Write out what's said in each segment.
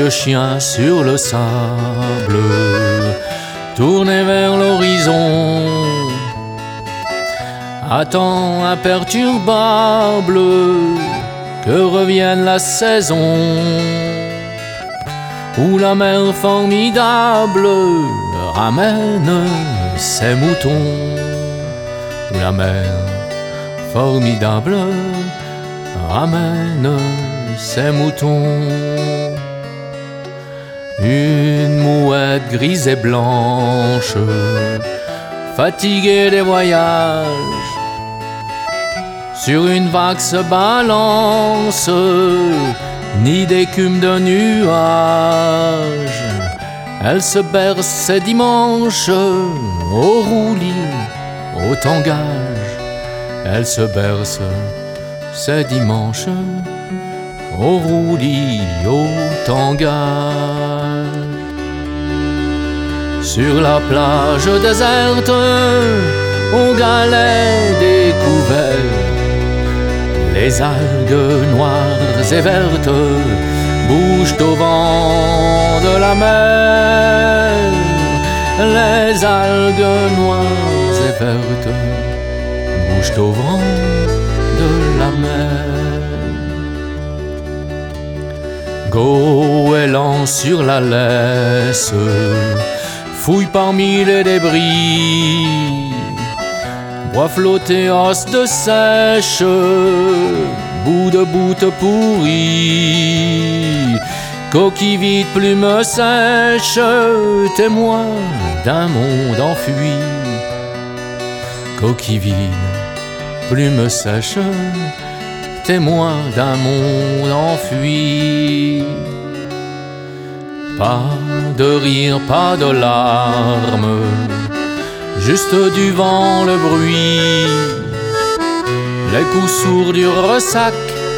vieux chien sur le sable, tourné vers l'horizon, attend imperturbable que revienne la saison, où la mer formidable ramène ses moutons, où la mer formidable ramène ses moutons. Une mouette grise et blanche, fatiguée des voyages, sur une vague se balance, nid d'écume de nuages. Elle se berce ses dimanches au roulis, au tangage. Elle se berce ses dimanches au roulis, au tangage. Sur la plage déserte, au galet découvert, les algues noires et vertes bougent au vent de la mer. Les algues noires et vertes bougent au vent de la mer. Goéland sur la laisse fouille parmi les débris, bois flotté, os de sèche, bout de boute pourrie, coquille vide, plume sèche, témoin d'un monde enfui. Coquille vide, plume sèche, témoin d'un monde enfui. Pas de rire, pas de larmes, juste du vent le bruit, les coups sourds du ressac,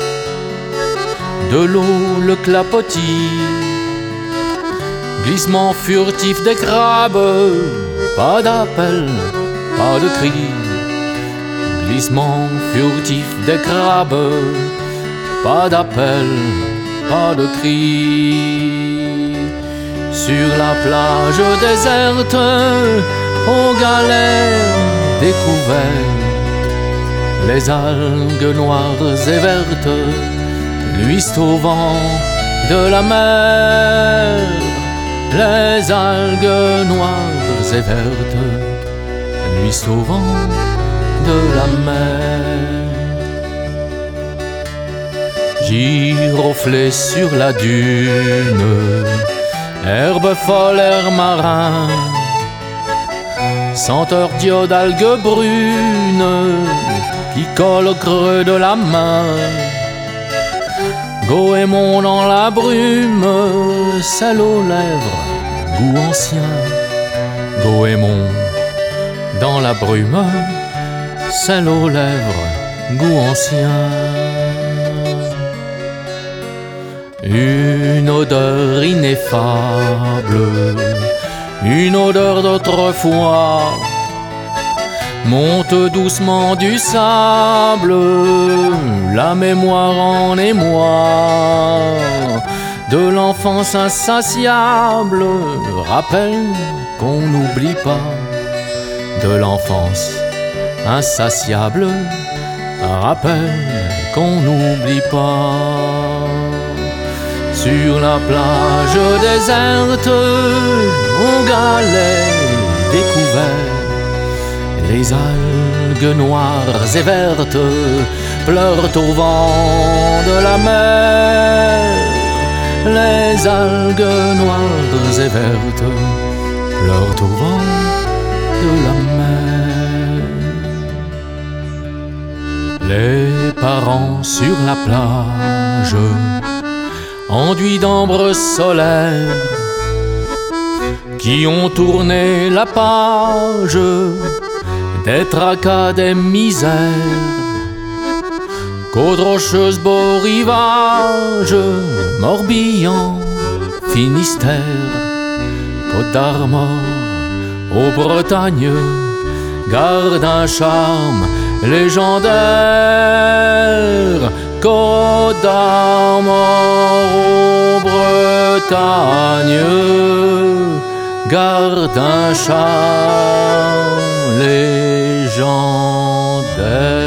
de l'eau le clapotis, glissement furtif des crabes, pas d'appel, pas de cri, glissement furtif des crabes, pas d'appel, pas de cri. Sur la plage déserte, au galet découvert, les algues noires et vertes luisent au vent de la mer. Les algues noires et vertes luisent au vent de la mer. Giroflées sur la dune, herbe folle, air marin, senteur d'iode, algues brunes qui colle au creux de la main. Goémon dans la brume, sel aux lèvres, goût ancien. Goémon dans la brume, sel aux lèvres, goût ancien. Une odeur ineffable, une odeur d'autrefois, monte doucement du sable, la mémoire en émoi, de l'enfance insatiable, rappelle qu'on n'oublie pas, de l'enfance insatiable, rappelle qu'on n'oublie pas. Sur la plage déserte, au galet découvert, les algues noires et vertes pleurent au vent de la mer. Les algues noires et vertes pleurent au vent de la mer. Les parents sur la plage, enduits d'ambre solaire, qui ont tourné la page des tracas, des misères, côte rocheuse, beau rivage, Morbihan, Finistère, Côte d'Armor, aux Bretagnes, garde un charme légendaire. Côte d'Armor, aux Bretagnes, montagne garde un chant légendaire.